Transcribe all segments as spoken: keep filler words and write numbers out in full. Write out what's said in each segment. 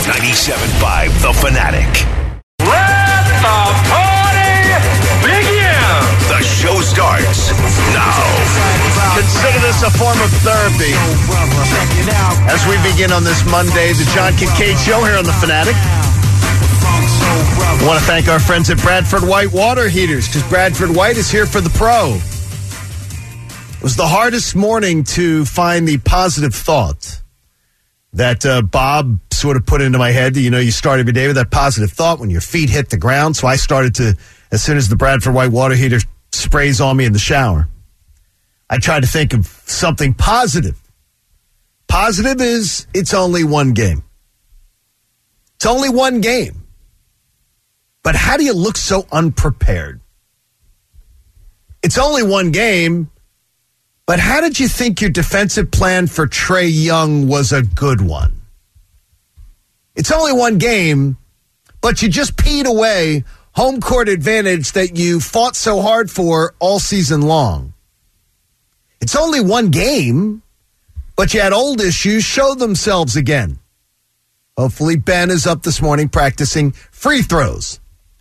ninety-seven point five The Fanatic. Let the party begin! The show starts now. Consider this a form of therapy. As we begin on this Monday, the John Kincaid Show here on The Fanatic. I want to thank our friends at Bradford White Water Heaters, because Bradford White is here for the pro. It was the hardest morning to find the positive thought that uh, Bob sort of put into my head. You know, you start every day with that positive thought when your feet hit the ground. So I started to, as soon as the Bradford White Water Heater sprays on me in the shower, I tried to think of something positive. Positive is it's only one game. It's only one game. But how do you look so unprepared? It's only one game, but how did you think your defensive plan for Trae Young was a good one? It's only one game, but you just peed away home court advantage that you fought so hard for all season long. It's only one game, but you had old issues show themselves again. Hopefully Ben is up this morning practicing free throws.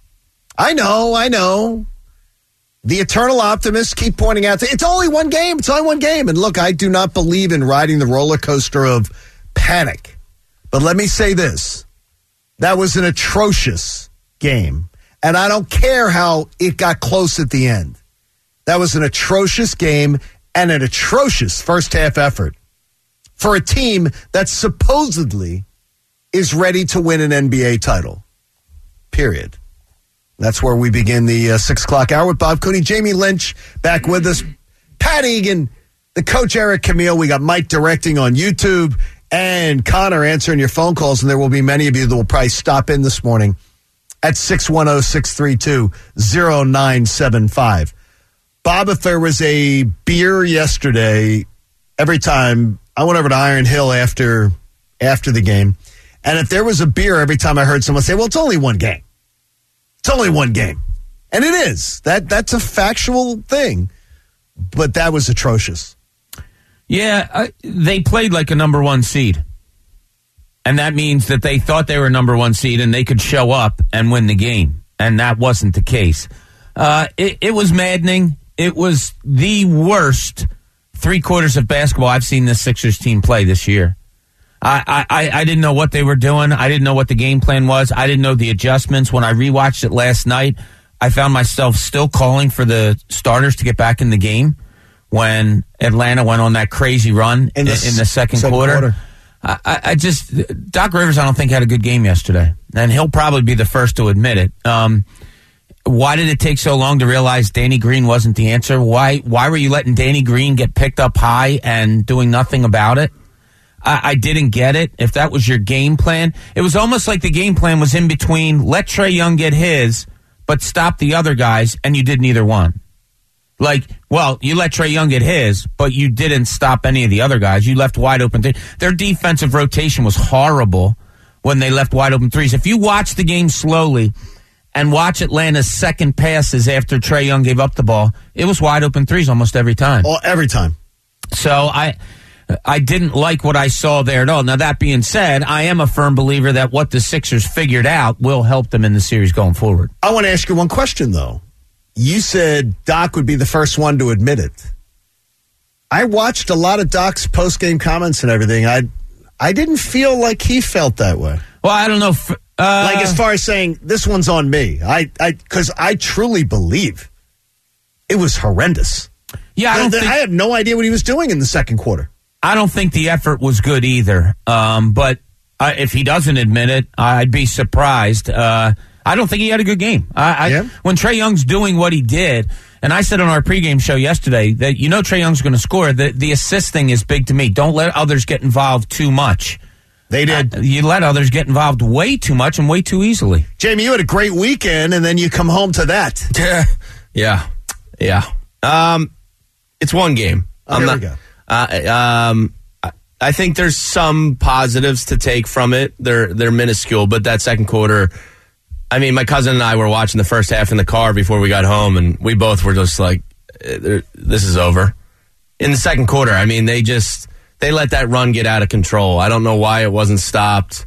I know, I know. The eternal optimists keep pointing out that it's only one game, it's only one game. And look, I do not believe in riding the roller coaster of panic. But let me say this. That was an atrocious game. And I don't care how it got close at the end. That was an atrocious game and an atrocious first half effort for a team that supposedly is ready to win an N B A title. Period. That's where we begin the uh, six o'clock hour with Bob Cooney. Jamie Lynch back with us. Pat Egan, the coach Eric Camille. We got Mike directing on YouTube and Connor answering your phone calls. And there will be many of you that will probably stop in this morning at six one zero, six three two, zero nine seven five. Bob, if there was a beer yesterday, every time I went over to Iron Hill after after the game, and if there was a beer every time I heard someone say, well, it's only one game. It's only one game. And it is. That That's a factual thing. But that was atrocious. Yeah, uh, they played like a number one seed. And that means that they thought they were a number one seed and they could show up and win the game. And that wasn't the case. Uh, it, it was maddening. It was the worst three quarters of basketball I've seen this Sixers team play this year. I, I, I didn't know what they were doing. I didn't know what the game plan was. I didn't know the adjustments. When I rewatched it last night, I found myself still calling for the starters to get back in the game when Atlanta went on that crazy run in the, in the second, second quarter. quarter. I, I just, Doc Rivers, I don't think had a good game yesterday, and he'll probably be the first to admit it. Um, why did it take so long to realize Danny Green wasn't the answer? Why, why were you letting Danny Green get picked up high and doing nothing about it? I, I didn't get it. If that was your game plan, it was almost like the game plan was in between let Trae Young get his, but stop the other guys, and you did neither one. Like, well, you let Trae Young get his, but you didn't stop any of the other guys. You left wide open. Th- Their defensive rotation was horrible when they left wide open threes. If you watch the game slowly and watch Atlanta's second passes after Trae Young gave up the ball, it was wide open threes almost every time. Oh, every time. So I... I didn't like what I saw there at all. Now, that being said, I am a firm believer that what the Sixers figured out will help them in the series going forward. I want to ask you one question, though. You said Doc would be the first one to admit it. I watched a lot of Doc's post-game comments and everything. I I didn't feel like he felt that way. Well, I don't know. If, uh, like as far as saying, this one's on me. I I Because I truly believe it was horrendous. Yeah, I, don't the, the, think, I have no idea what he was doing in the second quarter. I don't think the effort was good either. Um, but uh, if he doesn't admit it, I'd be surprised. Uh, I don't think he had a good game. I, I, yeah. When Trae Young's doing what he did, and I said on our pregame show yesterday that you know Trae Young's going to score, the, the assist thing is big to me. Don't let others get involved too much. They did. Uh, you let others get involved way too much and way too easily. Jamie, you had a great weekend, and then you come home to that. yeah. Yeah. Um, it's one game. Oh, I'm here not, we go. Uh, um, I think there's some positives to take from it. They're they're minuscule, but that second quarter, I mean, my cousin and I were watching the first half in the car before we got home, and we both were just like, this is over. In the second quarter, I mean, they just, they let that run get out of control. I don't know why it wasn't stopped.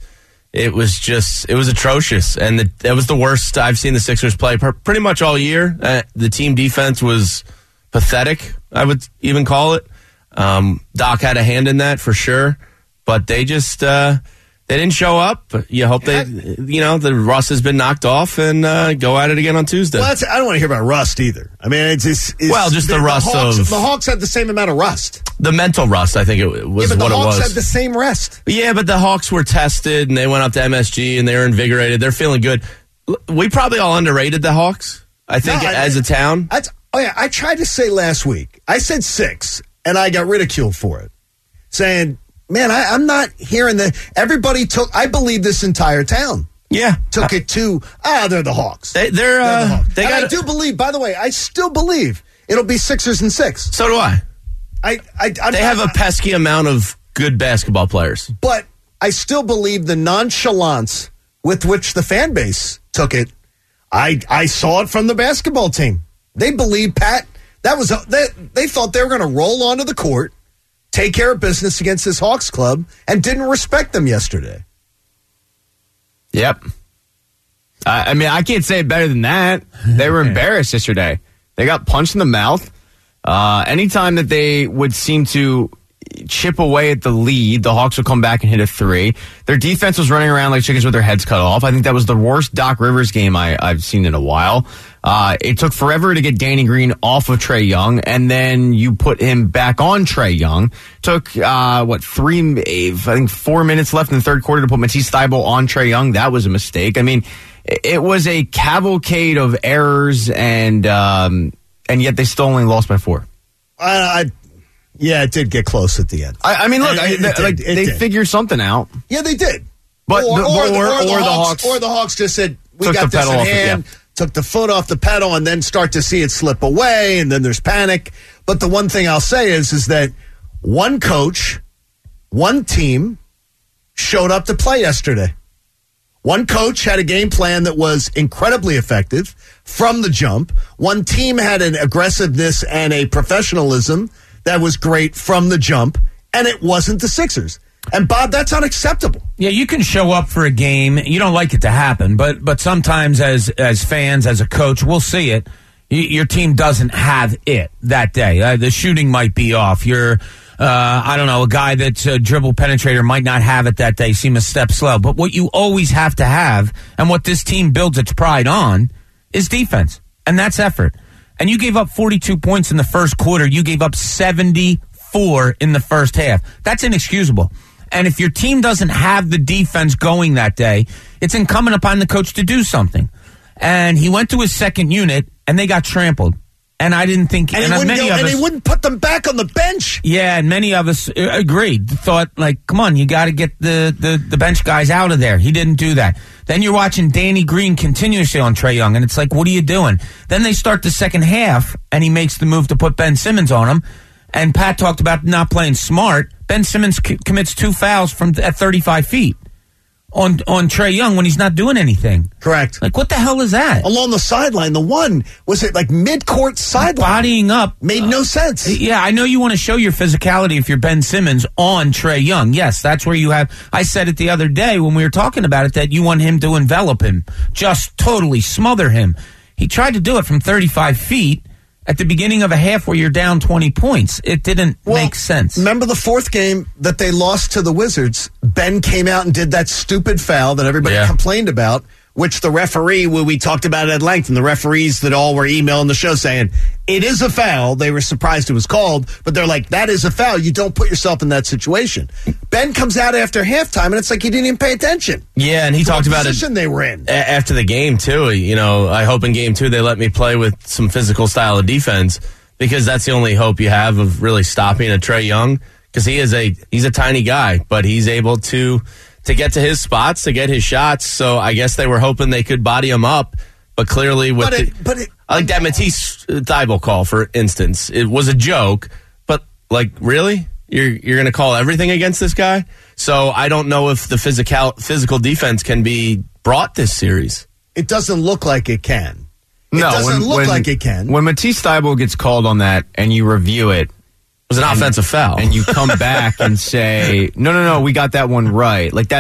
it was just, it was atrocious. And the, that was the worst I've seen the Sixers play pr- pretty much all year. Uh, the team defense was pathetic, I would even call it. Um, Doc had a hand in that for sure, but they just, uh, they didn't show up. You hope they, you know, the rust has been knocked off and uh, go at it again on Tuesday. Well, that's, I don't want to hear about rust either. I mean, it's, it's, it's well, just the, the rust Hawks, of the Hawks had the same amount of rust. The mental rust, I think it was yeah, but what the it Hawks was. had the same rest. Yeah, but the Hawks were tested and they went up to M S G and they were invigorated. They're feeling good. We probably all underrated the Hawks. I think no, I, as a town. That's, oh yeah, I tried to say last week. I said six, and I got ridiculed for it, saying. Man, I, I'm not hearing that. Everybody took, I believe this entire town. Yeah. Took it to, ah, they're the Hawks. They, they're, uh, they're the Hawks. They and got I do believe, by the way, I still believe it'll be Sixers and six. So do I. I, I, I'm they not, have a pesky amount of good basketball players. But I still believe the nonchalance with which the fan base took it. I, I saw it from the basketball team. They believed Pat, that was, a, they, they thought they were going to roll onto the court, take care of business against this Hawks club, and didn't respect them yesterday. Yep. I, I mean, I can't say it better than that. They were embarrassed yesterday. They got punched in the mouth. Uh, anytime that they would seem to chip away at the lead, the Hawks would come back and hit a three. Their defense was running around like chickens with their heads cut off. I think that was the worst Doc Rivers game I, I've seen in a while. Uh, it took forever to get Danny Green off of Trae Young, and then you put him back on Trae Young. Took, uh, what, three, I think four minutes left in the third quarter to put Matisse Thybulle on Trae Young. That was a mistake. I mean, it was a cavalcade of errors, and um, and yet they still only lost by four. I, I Yeah, it did get close at the end. I, I mean, look, it, I, it, they, it like, did, they did. figure something out. Yeah, they did. But or, the, or, or, or, or, the, or the Hawks, Hawks, or the Hawks just said, "We took got the this in pedal off it, hand." yeah. Took the foot off the pedal, and then start to see it slip away, and then there's panic. But the one thing I'll say is, is that one coach, one team showed up to play yesterday. One coach had a game plan that was incredibly effective from the jump. One team had an aggressiveness and a professionalism that was great from the jump, and it wasn't the Sixers. And, Bob, that's unacceptable. Yeah, you can show up for a game. You don't like it to happen, but but sometimes as as fans, as a coach, we'll see it. Y- your team doesn't have it that day. Uh, the shooting might be off. You're, uh, I don't know, a guy that's a dribble penetrator might not have it that day, seem a step slow. But what you always have to have, and what this team builds its pride on, is defense. And that's effort. And you gave up forty-two points in the first quarter. You gave up seventy-four in the first half. That's inexcusable. And if your team doesn't have the defense going that day, it's incumbent upon the coach to do something. And he went to his second unit, and they got trampled. And I didn't think... And, and, he, wouldn't many go, of and us, he wouldn't put them back on the bench. Yeah, and many of us agreed. Thought, like, come on, you got to get the, the, the bench guys out of there. He didn't do that. Then you're watching Danny Green continuously on Trae Young, and it's like, what are you doing? Then they start the second half, and he makes the move to put Ben Simmons on him. And Pat talked about not playing smart. Ben Simmons c- commits two fouls from at thirty-five feet on on Trae Young when he's not doing anything. Correct. Like, what the hell is that? Along the sideline, the one, was it like mid-court sideline? Bodying up. Made no sense. Yeah, I know you want to show your physicality if you're Ben Simmons on Trae Young. Yes, that's where you have... I said it the other day when we were talking about it, that you want him to envelop him. Just totally smother him. He tried to do it from thirty-five feet. At the beginning of a half where you're down twenty points, it didn't well, make sense. Remember the fourth game that they lost to the Wizards? Ben came out and did that stupid foul that everybody yeah. complained about, which the referee, well, we talked about it at length, and the referees that all were emailing the show saying, it is a foul. They were surprised it was called, but they're like, that is a foul. You don't put yourself in that situation. Ben comes out after halftime, and it's like he didn't even pay attention. Yeah, and he talked about it. Position they were in a- after the game too. You know, I hope in game two they let me play with some physical style of defense, because that's the only hope you have of really stopping a Trae Young, because he is a he's a tiny guy, but he's able to to get to his spots, to get his shots. So I guess they were hoping they could body him up, but clearly with but it, the, but it, I like that Matisse Thybulle call, for instance. It was a joke, but like, really? You're you're going to call everything against this guy? So I don't know if the physical physical defense can be brought this series. It doesn't look like it can. It no, doesn't when, look when, like it can. When Matisse Thybulle gets called on that and you review it, it was an and, offensive foul, and you come back and say, no, no, no, we got that one right. Like, that's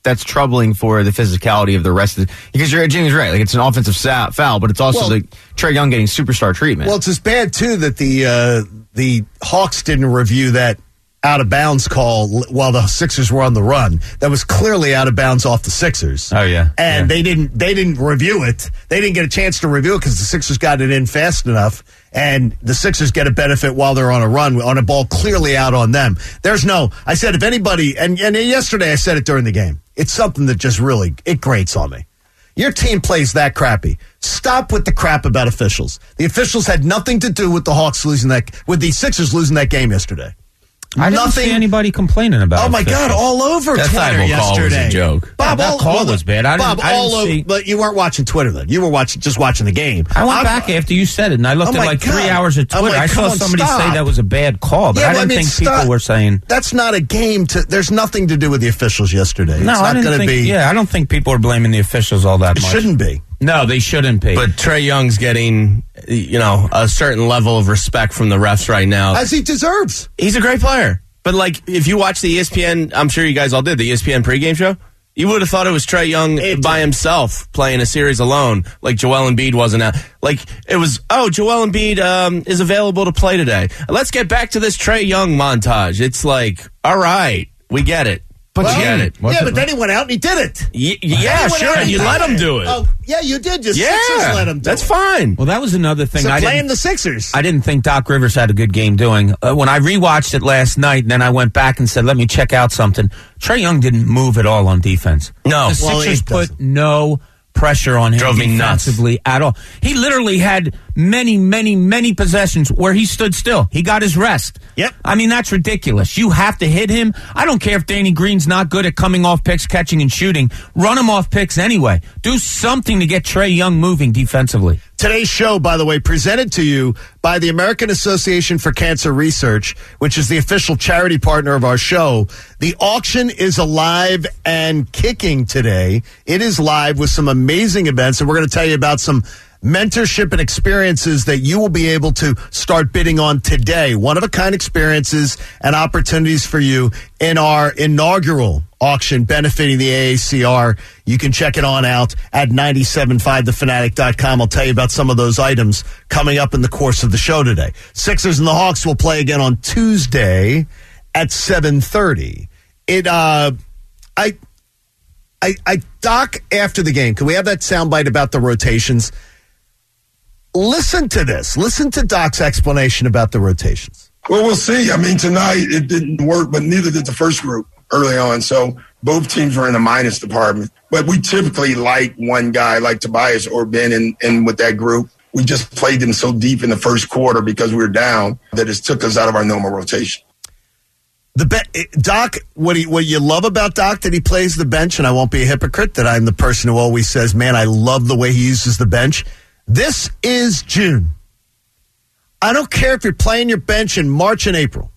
that's troubling for the physicality of the rest of the, because you're Jamie's right, like it's an offensive sa- foul, but it's also Well- like Trae Young getting superstar treatment. Well, it's as bad, too, that the uh, the Hawks didn't review that out-of-bounds call while the Sixers were on the run. That was clearly out of bounds off the Sixers. Oh, yeah. And Yeah. they didn't they didn't review it. They didn't get a chance to review it because the Sixers got it in fast enough, and the Sixers get a benefit while they're on a run, on a ball clearly out on them. There's no, I said if anybody, and, and yesterday I said it during the game, it's something that just really, it grates on me. Your team plays that crappy. Stop with the crap about officials. The officials had nothing to do with the Hawks losing that, with the Sixers losing that game yesterday. I didn't Nothing. see anybody complaining about it. Oh my God! All over That Twitter Thibault call was a yesterday. joke. Bob, Yeah, that all, call well, was bad. I didn't- Bob, I didn't all over, see- but you weren't watching Twitter then. You were watching, just watching the game. I went I'm- back after you said it, and I looked Oh at my like three God. hours of I'm Twitter. like, I come saw on, somebody stop. say that was a bad call, but Yeah, I well, didn't I mean, think people stop. were saying. That's not a game. To there's nothing to do with the officials yesterday. No, it's I not didn't going to think. be. Yeah, I don't think people are blaming the officials all that It much. shouldn't be. No, they shouldn't be. But Trae Young's getting, you know, a certain level of respect from the refs right now. As he deserves. He's a great player. But, like, if you watch the E S P N, I'm sure you guys all did, the E S P N pregame show, you would have thought it was Trae Young It by did. himself playing a series alone, like Joel Embiid wasn't out. Like, it was, oh, Joel Embiid um, is available to play today. Let's get back to this Trae Young montage. It's like, all right, we get it. But Well, you get it. Yeah, but then he went out and he did it. Y- Then yeah, he went sure, out and you he let did him do it. Oh, yeah, you did. Your yeah, Sixers let him do that's it. fine. well, that was another thing. So I playing didn't. the Sixers. I didn't think Doc Rivers had a good game doing. Uh, when I rewatched it last night, and then I went back and said, "Let me check out something." Trae Young didn't move at all on defense. No. the Well, Sixers it put doesn't. no pressure on him Drove me nuts. defensively at all. He literally had many, many, many possessions where he stood still. He got his rest. Yep. I mean, that's ridiculous. You have to hit him. I don't care if Danny Green's not good at coming off picks, catching and shooting. Run him off picks anyway. Do something to get Trae Young moving defensively. Today's show, by the way, presented to you by the American Association for Cancer Research, which is the official charity partner of our show. The auction is alive and kicking today. It is live with some amazing events, and we're going to tell you about some mentorship and experiences that you will be able to start bidding on today. One-of-a-kind experiences and opportunities for you in our inaugural auction benefiting the A A C R. You can check it on out at nine seven five the fanatic dot com. I'll tell you about some of those items coming up in the course of the show today. Sixers and the Hawks will play again on Tuesday at seven thirty. It, uh, I, I, I, Doc, after the game, can we have that soundbite about the rotations? Listen to this. Listen to Doc's explanation about the rotations. Well, we'll see. I mean, tonight it didn't work, but neither did the first group early on. So both teams were in the minus department. But we typically like one guy like Tobias or Ben in, in with that group. We just played them so deep in the first quarter because we were down that it took us out of our normal rotation. The be- Doc, what, he, what you love about Doc that he plays the bench, and I won't be a hypocrite that I'm the person who always says, man, I love the way he uses the bench. This is June. I don't care if you're playing your bench in March and April.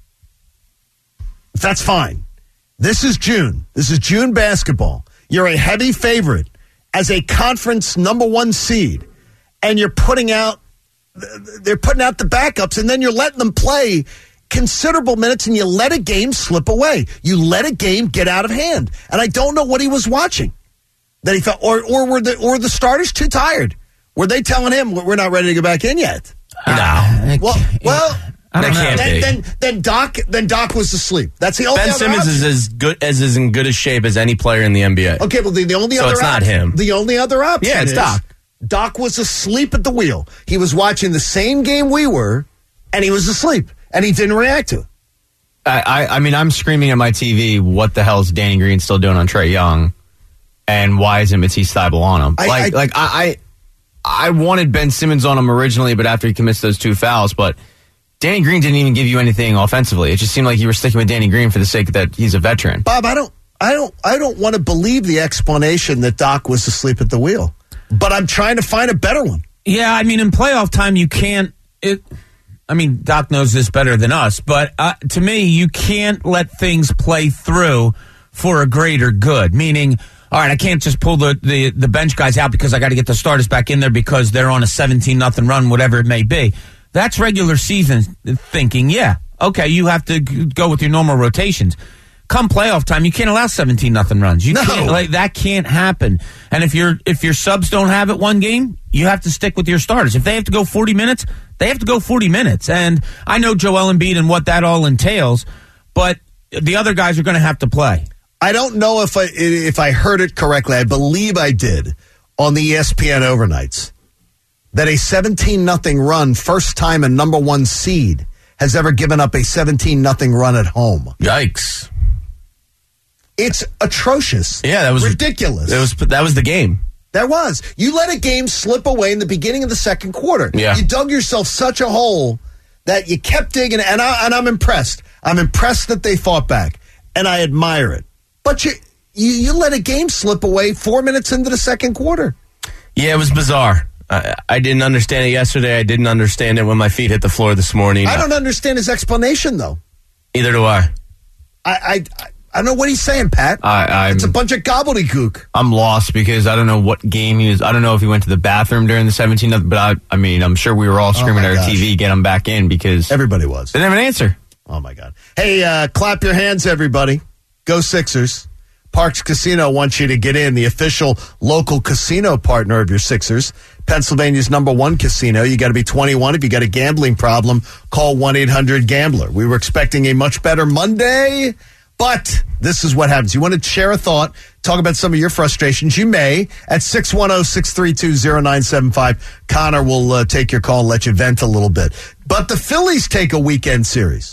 That's fine. This is June. This is June basketball. You're a heavy favorite as a conference number one seed, and you're putting out, they're putting out the backups, and then you're letting them play considerable minutes, and you let a game slip away. You let a game get out of hand. And I don't know what he was watching that he felt, or or were the or the starters too tired? Were they telling him we're not ready to go back in yet? No. Well, well, I don't That know. can't then, be. then then Doc then Doc was asleep. That's the only Ben other Simmons option. is as good as is in good a shape as any player in the N B A. Okay, well the, the only So other it's not option, him. The only other option Yeah, it's is Doc. Doc was asleep at the wheel. He was watching the same game we were, and he was asleep, and he didn't react to it. I, I, I mean, I'm screaming at my T V, what the hell is Danny Green still doing on Trae Young? And why isn't Matisse Thybulle on him? I- like, I- like I, I, I wanted Ben Simmons on him originally, but after he commits those two fouls, but Danny Green didn't even give you anything offensively. It just seemed like you were sticking with Danny Green for the sake that he's a veteran. Bob, I don't, I don't, I don't want to believe the explanation that Doc was asleep at the wheel, but I'm trying to find a better one. Yeah, I mean, in playoff time, you can't. It. I mean, Doc knows this better than us, but uh, to me, you can't let things play through for a greater good. Meaning, all right, I can't just pull the, the, the bench guys out because I got to get the starters back in there because they're on a seventeen nothing run, whatever it may be. That's regular season thinking. Yeah, okay, you have to g- go with your normal rotations. come playoff time, you can't allow seventeen nothing runs. You No. can't, like that can't happen. And if your if your subs don't have it one game, you have to stick with your starters. If they have to go forty minutes, they have to go forty minutes. And I know Joel Embiid and what that all entails, but the other guys are going to have to play. I don't know if I if I heard it correctly. I believe I did on the E S P N overnights that a seventeen nothing run, first time a number one seed has ever given up a seventeen nothing run at home. Yikes. It's atrocious. Yeah, that was ridiculous. It was that was the game. There was. You let a game slip away in the beginning of the second quarter. Yeah. You dug yourself such a hole that you kept digging, and, I, and I'm impressed. I'm impressed that they fought back, and I admire it. But you, you, you let a game slip away four minutes into the second quarter. Yeah, it was bizarre. I, I didn't understand it yesterday. I didn't understand it when my feet hit the floor this morning. I don't understand his explanation, though. Either do I. I I, I don't know what he's saying, Pat. I, I'm, it's a bunch of gobbledygook. I'm lost because I don't know what game he was. I don't know if he went to the bathroom during the seventeenth, but I, I mean, I'm sure we were all screaming Oh, at our gosh. T V, get him back in because Everybody was. they didn't have an answer. Oh, my God. Hey, uh, clap your hands, everybody. Go Sixers. Parks Casino wants you to get in, the official local casino partner of your Sixers. Pennsylvania's number one casino. You got to be twenty-one. If you got a gambling problem, call one eight hundred gambler. We were expecting a much better Monday, but this is what happens. You want to share a thought, talk about some of your frustrations, you may, at six one zero, six three two, zero nine seven five. Connor will uh, take your call and let you vent a little bit. But the Phillies take a weekend series.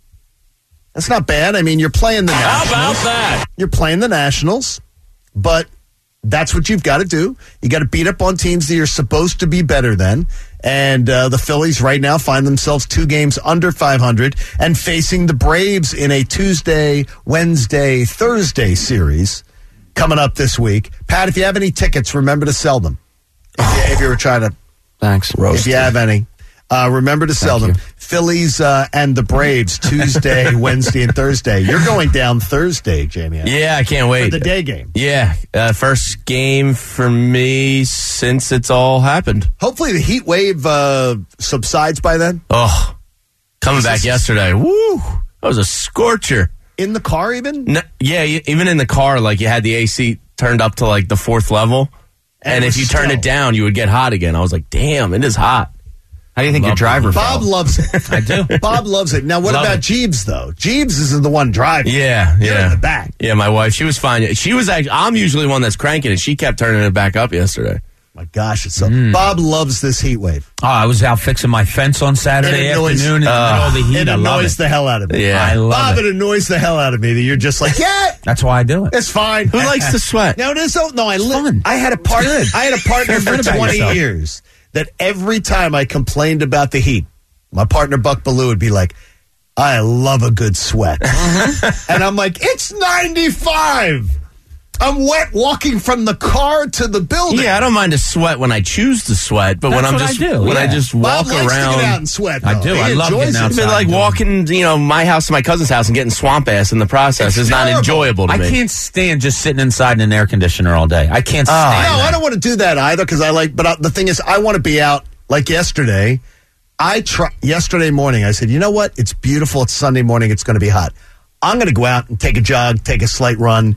That's not bad. I mean, you're playing the Nationals. How about that? You're playing the Nationals, but that's what you've got to do. You got to beat up on teams that you're supposed to be better than. And uh, the Phillies right now find themselves two games under five hundred and facing the Braves in a Tuesday, Wednesday, Thursday series coming up this week. Pat, if you have any tickets, remember to sell them. If you, if you were trying to, Thanks. if you have any. Uh, remember to sell Thank them. Phillies uh, and the Braves Tuesday, Wednesday, and Thursday. You're going down Thursday, Jamie. Yeah, I can't wait. For the day game. Yeah, uh, first game for me since it's all happened. Hopefully the heat wave uh, subsides by then. Oh, coming back yesterday. Woo! That was a scorcher. In the car even? No, yeah, y- even in the car, like you had the A C turned up to like the fourth level. And And, it if was you turn still- it down, you would get hot again. I was like, damn, it is hot. How do you think your Love driver Bob felt? loves it. I do. Bob loves it. Now, what Love about it. Jeeves, though? Jeeves is the one driving. Yeah, You're yeah. in the back. Yeah, my wife, she was fine. She was actually, I'm usually one that's cranking it. She kept turning it back up yesterday. My gosh, it's so. Mm. Bob loves this heat wave. Oh, I was out fixing my fence on Saturday It annoys- afternoon in the middle of the heat. It I love annoys it. the hell out of me. Yeah. I love Bob, it. it annoys the hell out of me that you're just like, yeah, That's why I do it. it's fine. Who likes to sweat? No, it is. so- No, I li- fun. I had a partner. I had a partner Feel for good about twenty yourself. years that every time I complained about the heat, my partner Buck Ballou would be like, "I love a good sweat," and I'm like, "It's ninety-five. I'm wet walking from the car to the building." Yeah, I don't mind to sweat when I choose to sweat, but when That's I'm what I just do, when I yeah. just Bob walk likes around, to get out and sweat. I though. do. He I love enjoys getting it. outside. But like doing it. walking, you know, my house to my cousin's house and getting swamp ass in the process It's is not terrible. enjoyable to I me. can't stand just sitting inside in an air conditioner all day. I can't Oh, stand No, that. I don't want to do that either because I like. But uh, the thing is, I want to be out like yesterday. I try yesterday morning. I said, you know what? It's beautiful. It's Sunday morning. It's going to be hot. I'm going to go out and take a jog, take a slight run.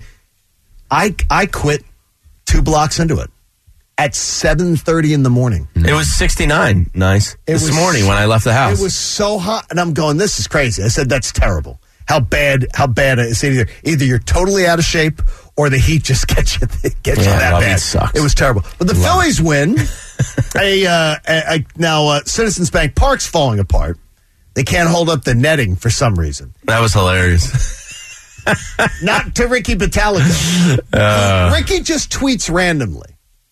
I I quit two blocks into it at seven thirty in the morning. It was sixty-nine, nice, It this was- morning when I left the house. It was so hot, and I'm going, this is crazy. I said, that's terrible. How bad? How bad is it? Either either you're totally out of shape, or the heat just gets you gets you Yeah, that well, bad. it sucks. It was terrible. But the Phillies win. a, uh, a, a now uh, Citizens Bank Park's falling apart. They can't hold up the netting for some reason. that was hilarious. Not to Ricky Battalica. Uh. Ricky just tweets randomly.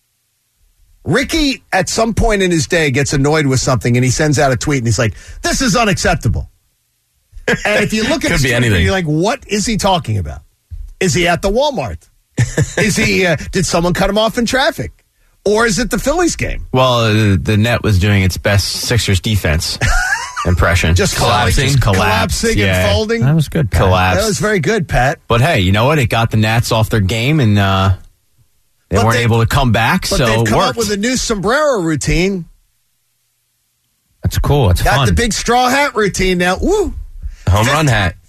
Ricky, at some point in his day, gets annoyed with something, and he sends out a tweet, and he's like, this is unacceptable. And if you look at Could his be tweet, anything. you're like, what is he talking about? Is he at the Walmart? Is he? Uh, did someone cut him off in traffic? Or is it the Phillies game? Well, uh, the net was doing its best Sixers defense impression. Just Collapsing. just Collapse, collapsing yeah. and folding? That was good. Pat. Collapse. That was very good, Pat. But hey, you know what? It got the Nats off their game, and uh, they But weren't they- able to come back. But so they've it come worked. up with a new sombrero routine. That's cool. It's Got fun. the big straw hat routine now. Woo! Home run hat.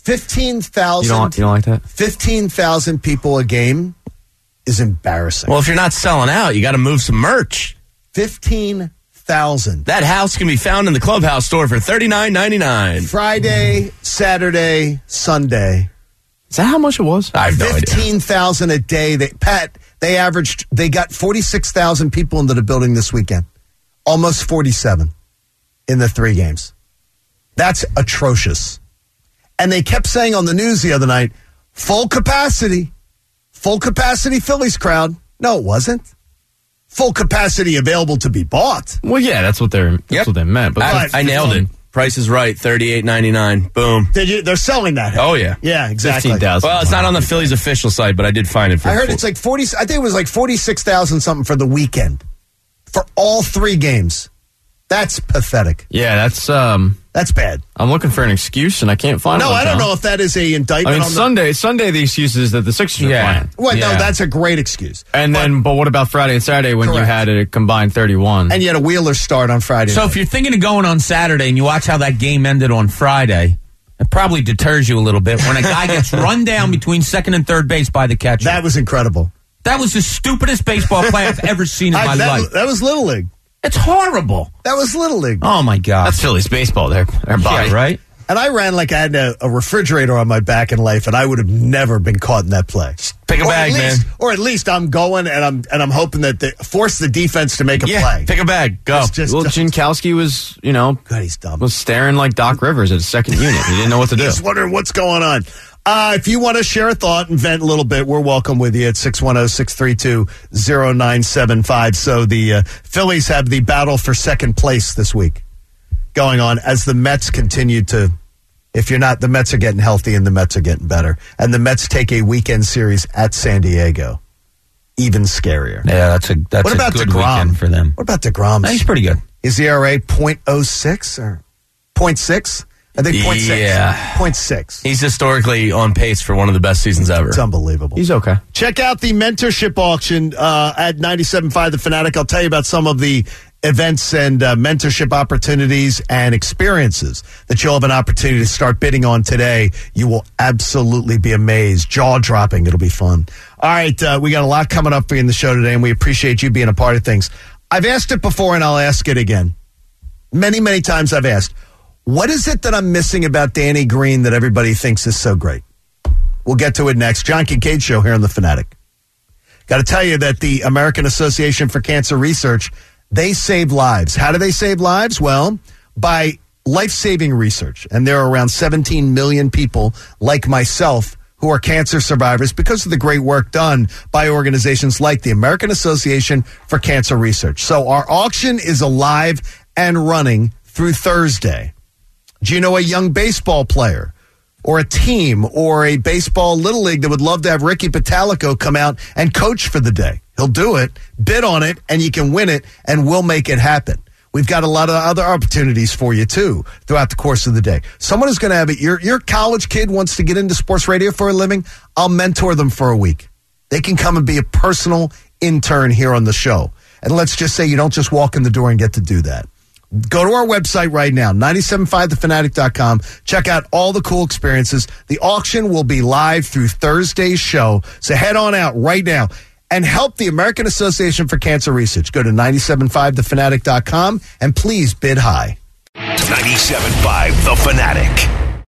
fifteen You thousand don't, you don't like that? fifteen thousand people a game is embarrassing. Well, if you're not selling out, you got to move some merch. fifteen thousand. That house can be found in the Clubhouse store for thirty-nine ninety-nine. Friday, Saturday, Sunday. Is that how much it was? I have no idea. fifteen thousand a day. They, Pat, they averaged, they got forty-six thousand people into the building this weekend. Almost forty-seven in the three games. That's atrocious. And they kept saying on the news the other night, full capacity, full capacity Phillies crowd. No, it wasn't. Full capacity available to be bought. Well, yeah, that's what they're that's Yep. what they meant. But I, But- I nailed it. Price is right, thirty-eight ninety-nine. Boom. Did you, they're selling that. Oh, yeah. Yeah, exactly. fifteen thousand. Well, it's not on the Phillies official site, but I did find it for I heard full- it's like forty. I think it was like forty-six thousand something for the weekend for all three games. That's pathetic. Yeah, that's um. That's bad. I'm looking for an excuse and I can't find No, one. I don't Tom. know if that is a indictment I mean, on the. Sunday, Sunday, the excuse is that the Sixers are Yeah. playing. Well, no, Yeah. that's a great excuse. And then, but what about Friday and Saturday when you Correct. had a combined thirty-one? And you had a Wheeler start on Friday. So night. if you're thinking of going on Saturday and you watch how that game ended on Friday, it probably deters you a little bit when a guy gets run down between second and third base by the catcher. that was incredible. That was the stupidest baseball play I've ever seen in I- my that, life. was, that was Little League. It's horrible. That was Little League. Oh my god. That's Phillies baseball there. Their body. Yeah, right? And I ran like I had a, a refrigerator on my back in life, and I would have never been caught in that play. pick a or bag, at least, man. Or at least I'm going and I'm and I'm hoping that they force the defense to make a Yeah, play. pick a bag. Go. It's just Well, Jankowski was, you know, God, he's dumb. was staring like Doc Rivers at his second unit. He didn't know what to do. Just wondering what's going on. Uh, if you want to share a thought and vent a little bit, we're welcome with you at six one zero, six three two, zero nine seven five. So the uh, Phillies have the battle for second place this week going on as the Mets continue to, if you're not, the Mets are getting healthy and the Mets are getting better. And the Mets take a weekend series at San Diego. Even scarier. Yeah, that's a that's What a about good DeGrom? weekend for them. What about DeGrom? He's pretty good. His E R A point oh six or point six? I think point six. Yeah. point six. He's historically on pace for one of the best seasons ever. It's unbelievable. He's okay. Check out the mentorship auction uh, at ninety-seven point five The Fanatic. I'll tell you about some of the events and uh, mentorship opportunities and experiences that you'll have an opportunity to start bidding on today. You will absolutely be amazed. Jaw-dropping. It'll be fun. All right, uh, we got a lot coming up for you in the show today, and we appreciate you being a part of things. I've asked it before, and I'll ask it again. Many, many times I've asked, what is it that I'm missing about Danny Green that everybody thinks is so great? We'll get to it next. John Kincaid Show here on The Fanatic. Got to tell you that the American Association for Cancer Research, they save lives. How do they save lives? Well, by life-saving research. And there are around seventeen million people like myself who are cancer survivors because of the great work done by organizations like the American Association for Cancer Research. So our auction is alive and running through Thursday. Do you know a young baseball player or a team or a baseball little league that would love to have Ricky Patalico come out and coach for the day? He'll do it, bid on it, and you can win it, and we'll make it happen. We've got a lot of other opportunities for you, too, throughout the course of the day. Someone is going to have it. Your, your college kid wants to get into sports radio for a living. I'll mentor them for a week. They can come and be a personal intern here on the show. And let's just say you don't just walk in the door and get to do that. Go to our website right now, nine seven five the fanatic dot com. Check out all the cool experiences. The auction will be live through Thursday's show. So head on out right now and help the American Association for Cancer Research. Go to nine seven five the fanatic dot com and please bid high. ninety-seven point five The Fanatic.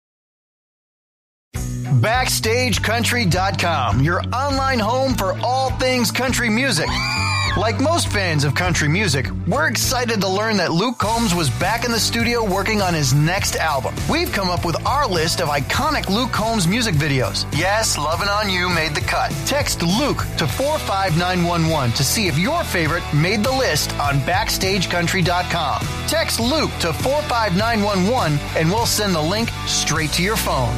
Backstage Country dot com, your online home for all things country music. Like most fans of country music, we're excited to learn that Luke Combs was back in the studio working on his next album. We've come up with our list of iconic Luke Combs music videos. Yes, Lovin' On You made the cut. Text Luke to four five nine one one to see if your favorite made the list on Backstage Country dot com. Text Luke to four five nine one one and we'll send the link straight to your phone.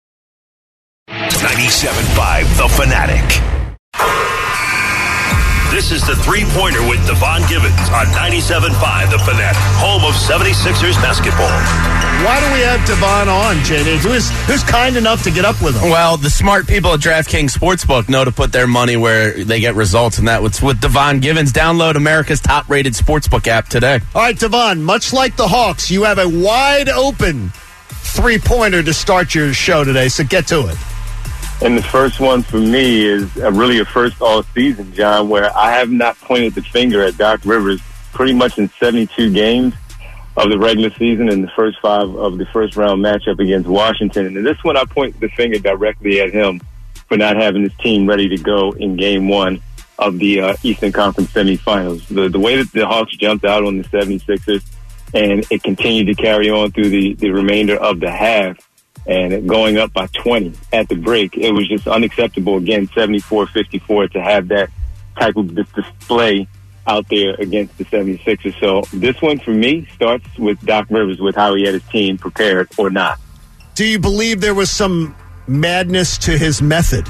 ninety-seven point five The Fanatic. This is the three-pointer with Devon Givens on ninety-seven point five The Fanatic, home of seventy-sixers basketball. Why do we have Devon on, J D? Who is, who's kind enough to get up with him? Well, the smart people at DraftKings Sportsbook know to put their money where they get results, and that was with Devon Givens. Download America's top-rated sportsbook app today. All right, Devon, much like the Hawks, you have a wide-open three-pointer to start your show today, so get to it. And the first one for me is uh, really a first all season, John, where I have not pointed the finger at Doc Rivers pretty much in seventy-two games of the regular season and the first five of the first round matchup against Washington. And in this one, I point the finger directly at him for not having his team ready to go in game one of the uh, Eastern Conference semifinals. The, the way that the Hawks jumped out on the seventy-sixers and it continued to carry on through the, the remainder of the half, and going up by twenty at the break, it was just unacceptable. Again, seventy-four fifty-four to have that type of display out there against the seventy-sixers. So this one for me starts with Doc Rivers, with how he had his team prepared or not. Do you believe there was some madness to his method?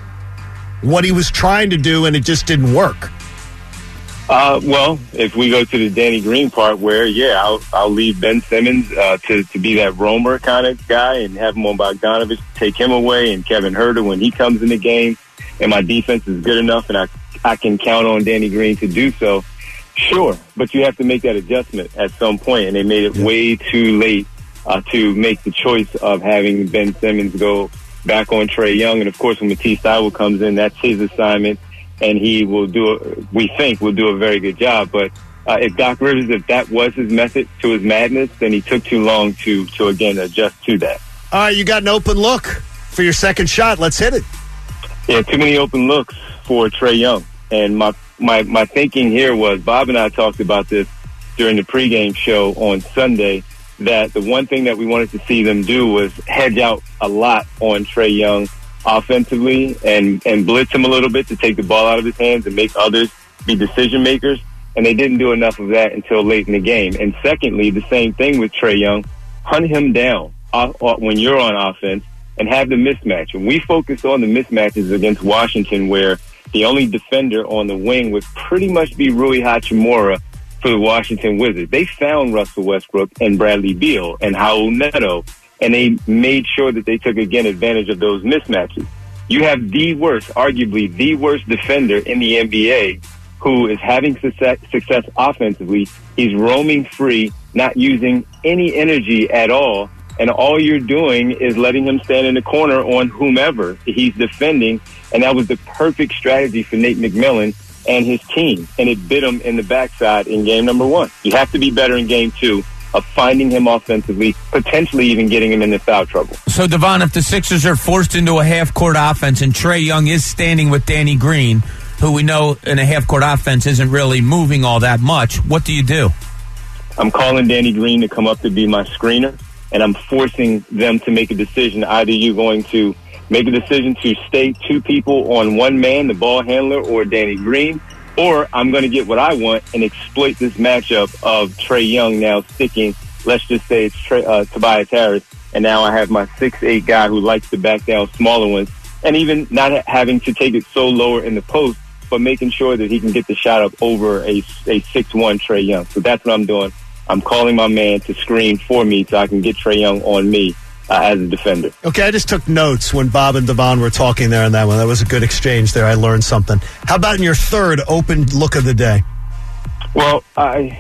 What he was trying to do and it just didn't work? Uh, well, if we go to the Danny Green part where, yeah, I'll, I'll leave Ben Simmons uh, to, to be that roamer kind of guy and have him on Bogdanovich, take him away, and Kevin Huerter when he comes in the game, and my defense is good enough and I, I can count on Danny Green to do so, sure. But you have to make that adjustment at some point, and they made it yeah. way too late uh, to make the choice of having Ben Simmons go back on Trae Young. And, of course, when Matisse Thybulle comes in, that's his assignment. And he will do, a, we think, will do a very good job. But uh, if Doc Rivers, if that was his method to his madness, then he took too long to, to again, adjust to that. All right, you got an open look for your second shot. Let's hit it. Yeah, too many open looks for Trae Young. And my, my, my thinking here was, Bob and I talked about this during the pregame show on Sunday, that the one thing that we wanted to see them do was hedge out a lot on Trae Young offensively and, and blitz him a little bit to take the ball out of his hands and make others be decision makers. And they didn't do enough of that until late in the game. And secondly, the same thing with Trae Young, hunt him down off, off when you're on offense and have the mismatch. And we focused on the mismatches against Washington, where the only defender on the wing would pretty much be Rui Hachimura for the Washington Wizards. They found Russell Westbrook and Bradley Beal and Raul Neto, and they made sure that they took, again, advantage of those mismatches. You have the worst, arguably the worst defender in the N B A who is having success, success offensively. He's roaming free, not using any energy at all, and all you're doing is letting him stand in the corner on whomever he's defending, and that was the perfect strategy for Nate McMillan and his team, and it bit him in the backside in game number one. You have to be better in game two of finding him offensively, potentially even getting him into foul trouble. So, Devon, if the Sixers are forced into a half-court offense and Trae Young is standing with Danny Green, who we know in a half-court offense isn't really moving all that much, what do you do? I'm calling Danny Green to come up to be my screener, and I'm forcing them to make a decision. Either you're going to make a decision to stay two people on one man, the ball handler, or Danny Green, or I'm going to get what I want and exploit this matchup of Trae Young now sticking, let's just say it's Trey, uh, Tobias Harris, and now I have my six eight guy who likes to back down smaller ones, and even not ha- having to take it so lower in the post, but making sure that he can get the shot up over a, a six one Trae Young. So that's what I'm doing. I'm calling my man to screen for me so I can get Trae Young on me uh, as a defender. Okay, I just took notes when Bob and Devon were talking there on that one. That was a good exchange there. I learned something. How about in your third open look of the day? Well, I,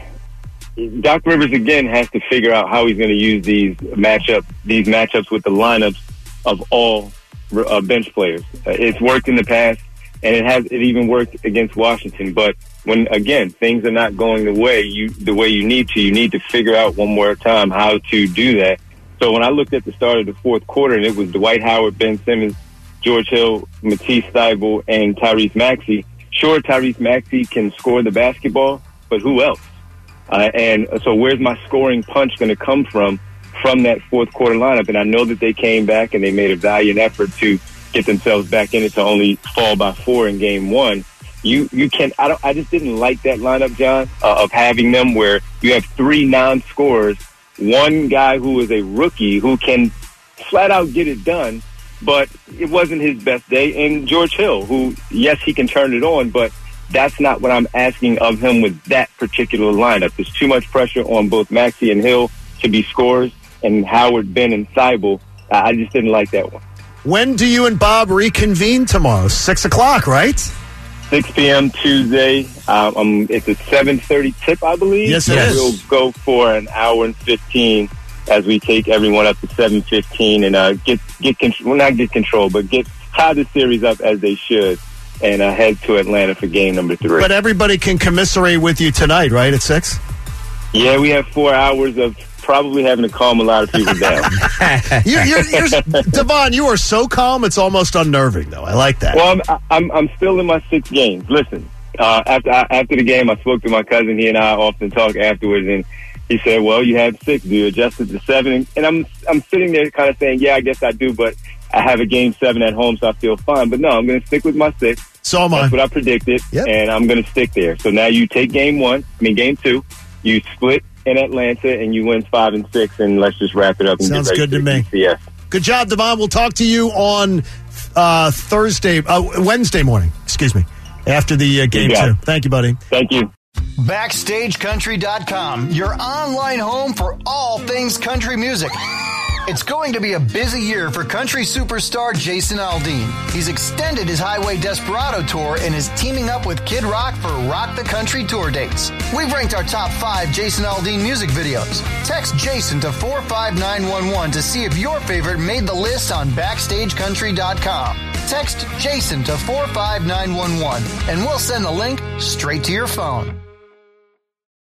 Doc Rivers, again, has to figure out how he's going to use these matchup, these matchups with the lineups of all uh, bench players. Uh, it's worked in the past, and it has it even worked against Washington. But when, again, things are not going the way you the way you need to, you need to figure out one more time how to do that. So when I looked at the start of the fourth quarter, and it was Dwight Howard, Ben Simmons, George Hill, Matisse Thybulle, and Tyrese Maxey. Sure, Tyrese Maxey can score the basketball, but who else? Uh, and so where's my scoring punch going to come from from that fourth quarter lineup? And I know that they came back and they made a valiant effort to get themselves back in it to only fall by four in game one. You you can I don't I just didn't like that lineup, John, uh, of having them where you have three non-scorers, one guy who is a rookie who can flat out get it done, but it wasn't his best day, and George Hill, who, yes, he can turn it on, but that's not what I'm asking of him with that particular lineup. There's too much pressure on both Maxey and Hill to be scorers, and Howard, Ben, and Seibel. I just didn't like that one. When do you and Bob reconvene tomorrow? Six o'clock, right? six p.m. Tuesday. Um, um, it's a seven thirty tip, I believe. Yes, it yes. is. We'll go for an hour and fifteen as we take everyone up to seven fifteen and uh, get get control. Well, not get control, but get tie the series up as they should, and uh, head to Atlanta for game number three. But everybody can commiserate with you tonight, right? At six. Yeah, we have four hours of probably having to calm a lot of people down. you're, you're, you're, Devon, you are so calm, it's almost unnerving, though. I like that. Well, I'm I'm, I'm still in my six games. Listen, uh, after after the game, I spoke to my cousin. He and I often talk afterwards, and he said, "Well, you had six. Do you adjust it to seven?" And, and I'm I'm sitting there, kind of saying, "Yeah, I guess I do," but I have a game seven at home, so I feel fine. But no, I'm going to stick with my six. So am I. That's what I predicted, yep. and I'm going to stick there. So now you take game one. I mean, game two. You split in Atlanta, and you win five and six, and let's just wrap it up. And Sounds get ready good to me. D C S. Good job, Devon. We'll talk to you on uh, Thursday, uh, Wednesday morning. Excuse me, after the uh, game two. Thank you, buddy. Thank you. Backstage Country dot com, your online home for all things country music. It's going to be a busy year for country superstar Jason Aldean. He's extended his Highway Desperado tour and is teaming up with Kid Rock for Rock the Country tour dates. We've ranked our top five Jason Aldean music videos. Text Jason to four five nine one one to see if your favorite made the list on Backstage Country dot com. Text Jason to four five nine one one and we'll send the link straight to your phone.